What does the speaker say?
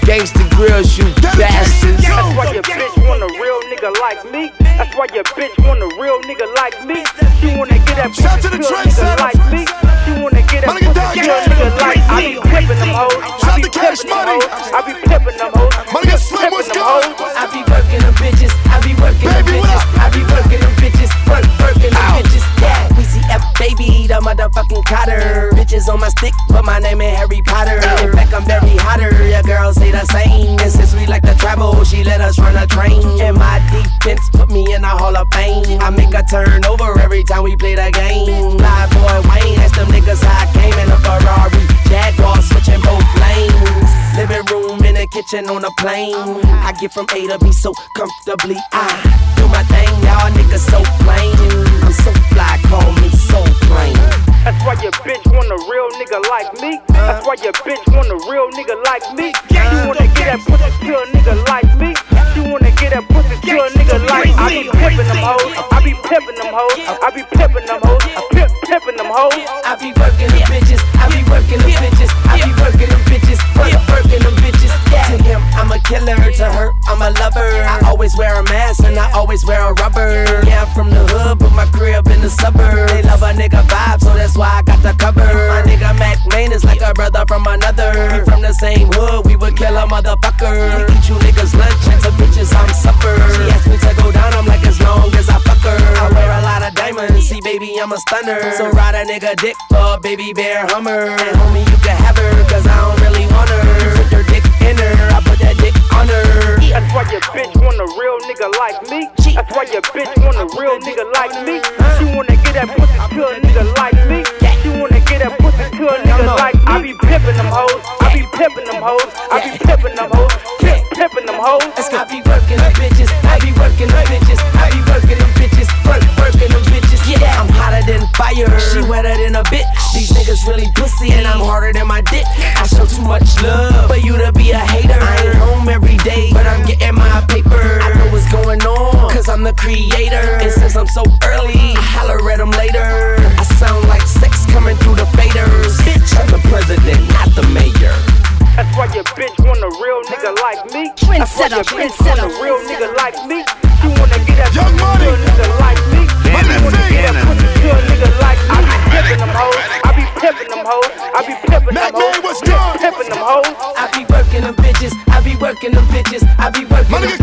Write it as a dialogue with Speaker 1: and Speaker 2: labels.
Speaker 1: gangsta grills, you bastards.
Speaker 2: That's why your bitch want a real nigga like me. That's why your bitch want a real nigga like me. She wanna get that pussy to a nigga like me. She wanna get that pussy to a nigga like me. I be pimpin' them hoes. I be pimpin' them hoes. I be pimpin' them hoes. Pimpin' them hoes.
Speaker 3: I be working them bitches. I be working them bitches. I be working them bitches. Working them bitches. Yeah, we see F baby, the motherfucking Cotter. Bitches on my stick, but my name ain't Harry Potter. In fact, I'm very hotter. Your girls say the same. And since we like to travel, she let us run a train. And my defense put me in a Hall of Fame. I make a turnover every time we play the game. Live boy Wayne, that's them niggas I came in a Ferrari. Jaguar switching both lanes. Living room in the kitchen on a plane. I get from A to B so comfortably. I do my thing, y'all niggas so plain. I'm so fly, call me so plain.
Speaker 2: That's why your bitch want a real nigga like me. That's why your bitch want a real nigga like me. She wanna get that pussy to a nigga like me. She wanna get that pussy to a nigga like me. I be pimpin' them hoes. I be pimpin' them hoes. I be pimpin' them hoes. Pimpin' them hoes.
Speaker 3: I be working them bitches. I be working them bitches. I be working them bitches. Working them bitches. To him, I'm a killer. To her, I'm a lover. I always wear a mask and I always wear a rubber. Yeah, I'm from the hood, but my crib in the suburbs. They love a nigga vibe, so that's why I got the cover. My nigga Mac Main is like a brother from another. We from the same hood, we would kill a motherfucker. We eat you niggas lunch and to bitches I'm supper. She asked me to go down, I'm like as long as I fuck her. I wear a lot of diamonds, see baby I'm a stunner. So ride a nigga dick for a baby bear Hummer. And homie you can have her, cause I don't really want her. You put your dick in her, I put that dick on her.
Speaker 2: That's why your bitch want a real nigga like me. That's why your bitch want a real nigga like me. She wanna get that pussy to a nigga like me. She wanna get that pussy to a nigga like me. I be pimpin' them hoes. I be pimpin' them hoes. I be pimpin' them hoes. Pimpin' them hoes.
Speaker 3: I be working them bitches. I be working them bitches. I be working them bitches. Working them bitches. Yeah, I'm hotter than fire. She wetter than a bitch. These niggas really pussy and I'm harder than my dick. I show too much love for you to be a hater. I ain't home every day, but I'm getting my paper. I know what's going on, cause I'm the creator. And since I'm so early, I holler at them later. I sound like sex coming through the faders. Bitch, I'm the president, not the mayor.
Speaker 2: That's why your bitch want a real nigga like me. That's why your bitch want a real nigga like me. She wanna get that pussy to a nigga like me. She wanna get that pussy to a nigga like me. I be pimpin' them hoes. I be pimpin' them hoes. I be pimpin' them hoes. Pimpin' them hoes.
Speaker 3: I be working them bitches. I be working them bitches. I be working them